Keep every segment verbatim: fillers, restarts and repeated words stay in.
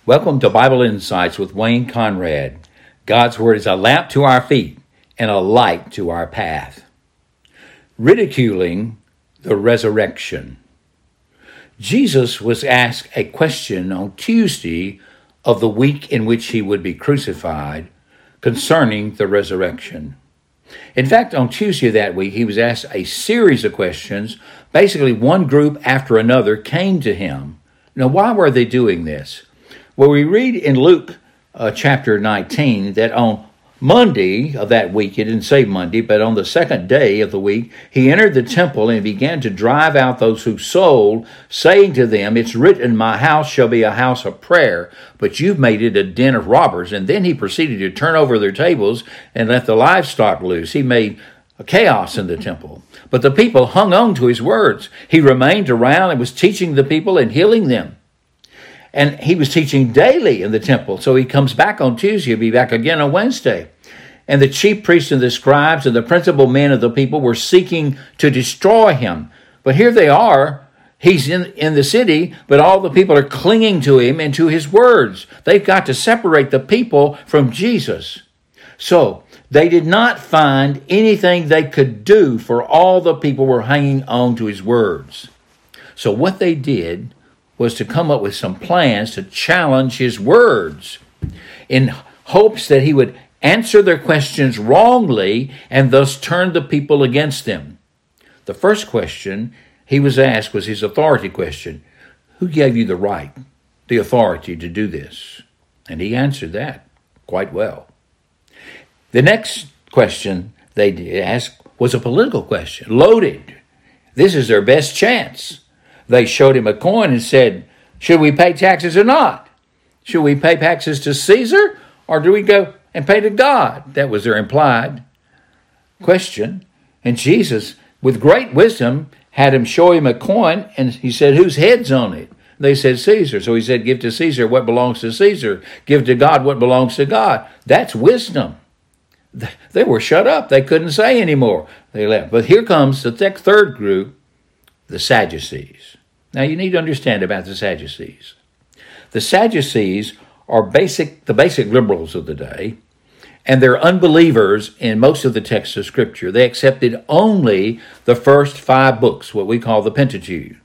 Welcome to Bible Insights with Wayne Conrad. God's Word is a lamp to our feet and a light to our path. Ridiculing the resurrection. Jesus was asked a question on Tuesday of the week in which he would be crucified concerning the resurrection. In fact, on Tuesday of that week, he was asked a series of questions. Basically, one group after another came to him. Now, why were they doing this? Well, we read in Luke uh, chapter nineteen that on Monday of that week, it didn't say Monday, but on the second day of the week, he entered the temple and began to drive out those who sold, saying to them, "It's written, my house shall be a house of prayer, but you've made it a den of robbers." And then he proceeded to turn over their tables and let the livestock loose. He made a chaos in the temple. But the people hung on to his words. He remained around and was teaching the people and healing them. And he was teaching daily in the temple. So he comes back on Tuesday. He'll be back again on Wednesday. And the chief priests and the scribes and the principal men of the people were seeking to destroy him. But here they are. He's in, in the city, but all the people are clinging to him and to his words. They've got to separate the people from Jesus. So they did not find anything they could do, for all the people were hanging on to his words. So what they did was to come up with some plans to challenge his words in hopes that he would answer their questions wrongly and thus turn the people against them. The first question he was asked was his authority question. Who gave you the right, the authority to do this? And he answered that quite well. The next question they asked was a political question, loaded. This is their best chance. They showed him a coin and said, should we pay taxes or not? Should we pay taxes to Caesar, or do we go and pay to God? That was their implied question. And Jesus, with great wisdom, had him show him a coin, and he said, whose head's on it? They said, Caesar. So he said, give to Caesar what belongs to Caesar. Give to God what belongs to God. That's wisdom. They were shut up. They couldn't say anymore. They left. But here comes the th- third group, the Sadducees. Now you need to understand about the Sadducees. The Sadducees are basic, the basic liberals of the day, and they're unbelievers in most of the texts of Scripture. They accepted only the first five books, what we call the Pentateuch.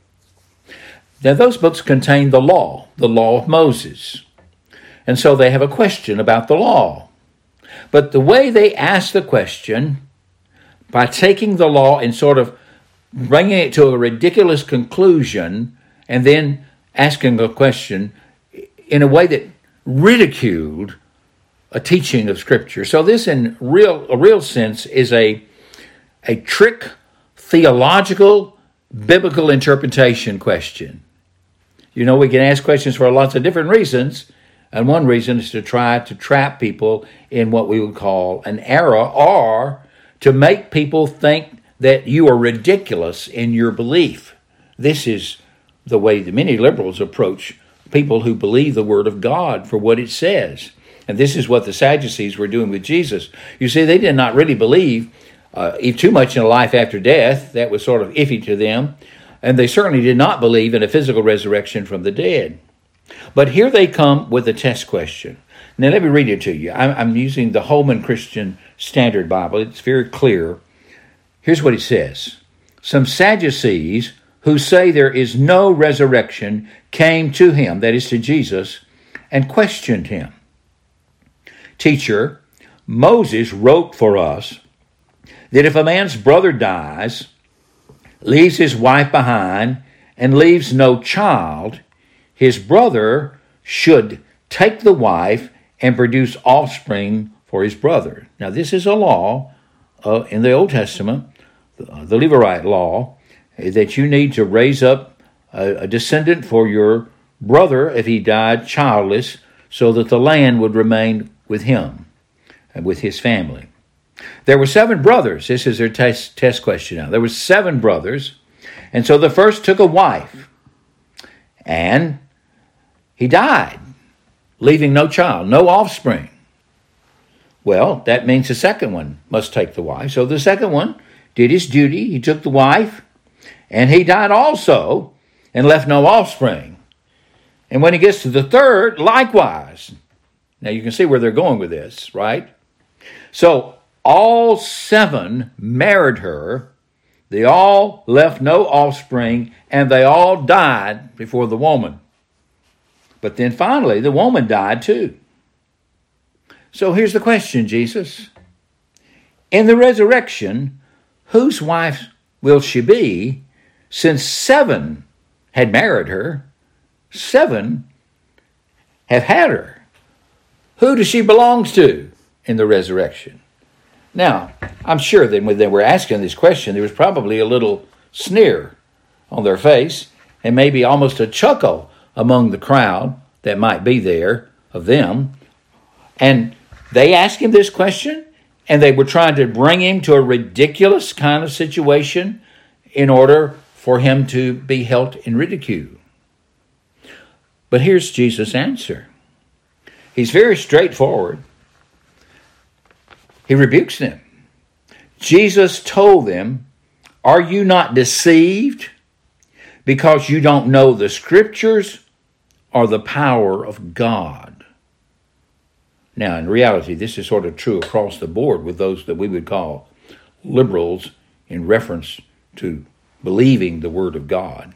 Now those books contain the law, the law of Moses. And so they have a question about the law. But the way they ask the question, by taking the law and sort of bringing it to a ridiculous conclusion and then asking a question in a way that ridiculed a teaching of Scripture. So this, in real a real sense, is a, a trick theological biblical interpretation question. You know, we can ask questions for lots of different reasons, and one reason is to try to trap people in what we would call an error, or to make people think that you are ridiculous in your belief. This is the way that many liberals approach people who believe the Word of God for what it says. And this is what the Sadducees were doing with Jesus. You see, they did not really believe uh, too much in a life after death. That was sort of iffy to them. And they certainly did not believe in a physical resurrection from the dead. But here they come with a test question. Now let me read it to you. I'm, I'm using the Holman Christian Standard Bible. It's very clear. Here's what it says. Some Sadducees who say there is no resurrection came to him, that is to Jesus, and questioned him. Teacher, Moses wrote for us that if a man's brother dies, leaves his wife behind, and leaves no child, his brother should take the wife and produce offspring for his brother. Now this is a law uh, in the Old Testament, the Levirate law, that you need to raise up a, a descendant for your brother if he died childless, so that the land would remain with him and with his family. There were seven brothers. This is their test, test question now. There were seven brothers, and so the first took a wife, and he died, leaving no child, no offspring. Well, that means the second one must take the wife. So the second one did his duty. He took the wife, and he died also and left no offspring. And when he gets to the third, likewise. Now you can see where they're going with this, right? So all seven married her. They all left no offspring, and they all died before the woman. But then finally, the woman died too. So here's the question, Jesus. In the resurrection, whose wife will she be, since seven had married her, seven have had her? Who does she belong to in the resurrection? Now, I'm sure that when they were asking this question, there was probably a little sneer on their face and maybe almost a chuckle among the crowd that might be there of them. And they asked him this question, and they were trying to bring him to a ridiculous kind of situation in order for him to be held in ridicule. But here's Jesus' answer. He's very straightforward. He rebukes them. Jesus told them, "Are you not deceived because you don't know the Scriptures or the power of God?" Now, in reality, this is sort of true across the board with those that we would call liberals in reference to believing the Word of God.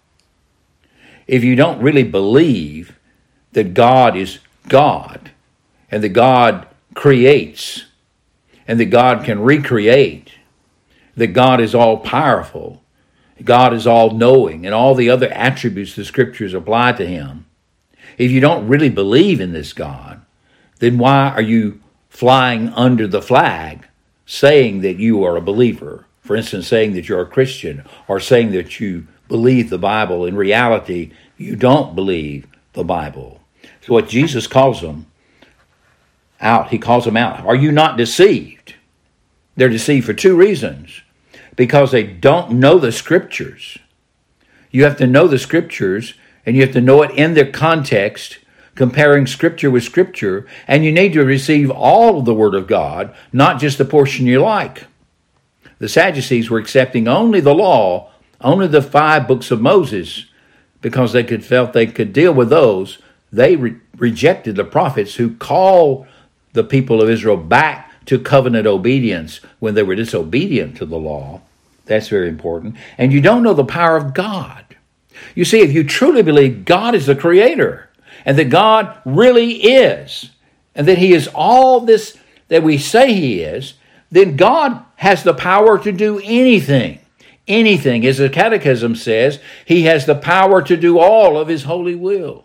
If you don't really believe that God is God and that God creates and that God can recreate, that God is all-powerful, God is all-knowing, and all the other attributes the Scriptures apply to him, if you don't really believe in this God, then why are you flying under the flag saying that you are a believer? For instance, saying that you're a Christian or saying that you believe the Bible. In reality, you don't believe the Bible. So what Jesus calls them out, he calls them out. Are you not deceived? They're deceived for two reasons. Because they don't know the Scriptures. You have to know the Scriptures, and you have to know it in their context, comparing Scripture with Scripture, and you need to receive all of the Word of God, not just the portion you like. The Sadducees were accepting only the law, only the five books of Moses, because they could felt they could deal with those. They re- rejected the prophets who called the people of Israel back to covenant obedience when they were disobedient to the law. That's very important. And you don't know the power of God. You see, if you truly believe God is the creator and that God really is and that he is all this that we say he is, then God has the power to do anything. Anything. As the Catechism says, he has the power to do all of his holy will.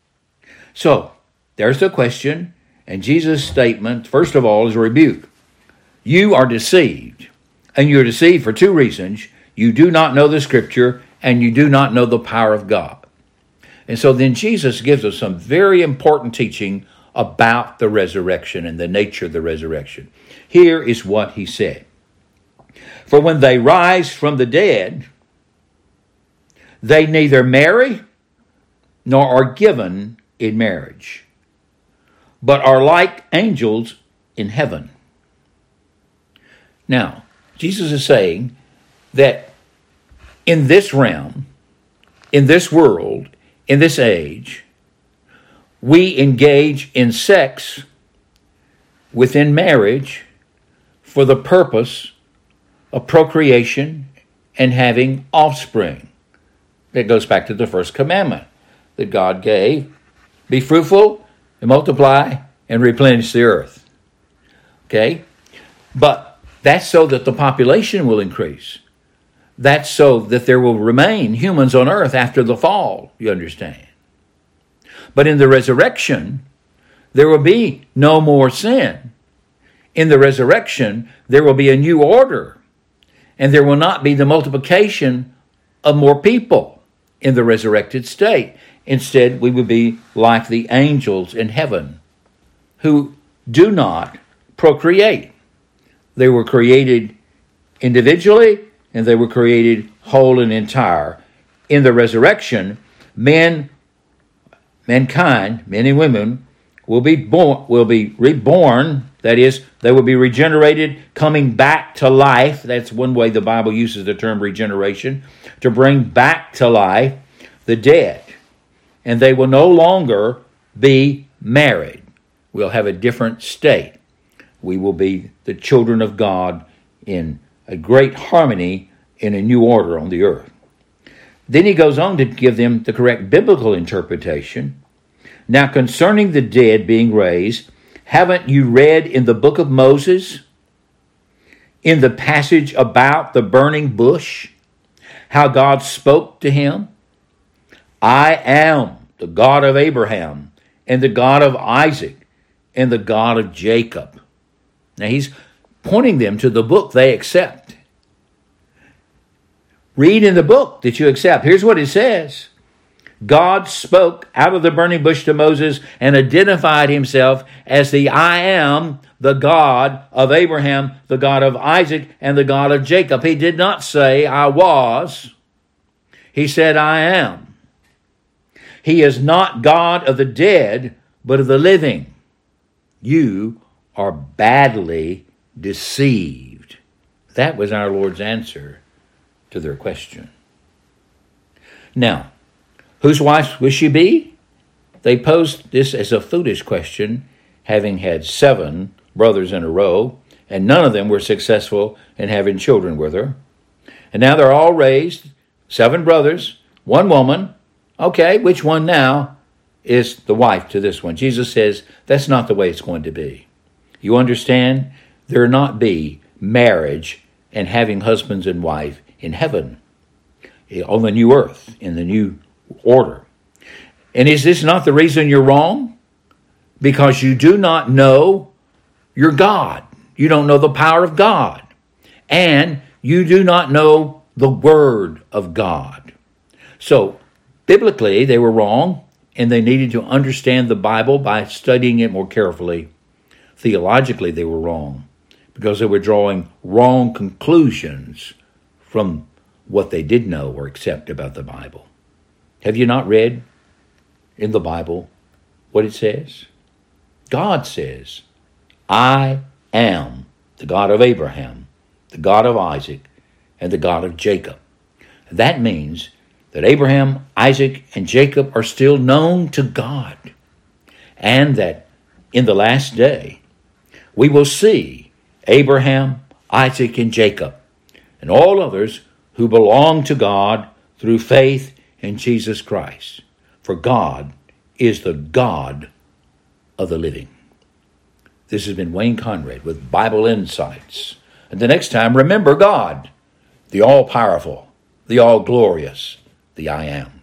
So, there's the question. And Jesus' statement, first of all, is a rebuke. You are deceived. And you're deceived for two reasons. You do not know the Scripture, and you do not know the power of God. And so then Jesus gives us some very important teaching about the resurrection and the nature of the resurrection. Here is what he said. For when they rise from the dead, they neither marry nor are given in marriage, but are like angels in heaven. Now, Jesus is saying that in this realm, in this world, in this age, we engage in sex within marriage for the purpose of procreation and having offspring. That goes back to the first commandment that God gave. Be fruitful and multiply and replenish the earth. Okay? But that's so that the population will increase. That's so that there will remain humans on earth after the fall, you understand. But in the resurrection, there will be no more sin. In the resurrection, there will be a new order. And there will not be the multiplication of more people in the resurrected state. Instead, we would be like the angels in heaven who do not procreate. They were created individually and they were created whole and entire. In the resurrection, men, mankind, men and women, will be born, will be reborn. That is, they will be regenerated, coming back to life. That's one way the Bible uses the term regeneration, to bring back to life the dead. and they will no longer be married. We'll have a different state. We will be the children of God in a great harmony in a new order on the earth. Then he goes on to give them the correct biblical interpretation. Now, concerning the dead being raised, haven't you read in the book of Moses, in the passage about the burning bush, how God spoke to him? I am the God of Abraham and the God of Isaac and the God of Jacob. Now he's pointing them to the book they accept. Read in the book that you accept. Here's what it says. God spoke out of the burning bush to Moses and identified himself as the I am, the God of Abraham, the God of Isaac, and the God of Jacob. He did not say, I was. He said, I am. He is not God of the dead, but of the living. You are badly deceived. That was our Lord's answer to their question. Now, whose wife will she be? They posed this as a foolish question, having had seven brothers in a row, and none of them were successful in having children with her. And now they're all raised, seven brothers, one woman. Okay, which one now is the wife to this one? Jesus says that's not the way it's going to be. You understand? There will not be marriage and having husbands and wife in heaven, on the new earth, in the new order. And is this not the reason you're wrong? Because you do not know your God. You don't know the power of God. And you do not know the Word of God. So, biblically, they were wrong, and they needed to understand the Bible by studying it more carefully. Theologically, they were wrong, because they were drawing wrong conclusions from what they did know or accept about the Bible. Have you not read in the Bible what it says? God says, I am the God of Abraham, the God of Isaac, and the God of Jacob. That means that Abraham, Isaac, and Jacob are still known to God, and that in the last day we will see Abraham, Isaac, and Jacob, and all others who belong to God through faith in Jesus Christ. For God is the God of the living. This has been Wayne Conrad with Bible Insights. And the next time, remember God, the all-powerful, the all-glorious, the I Am.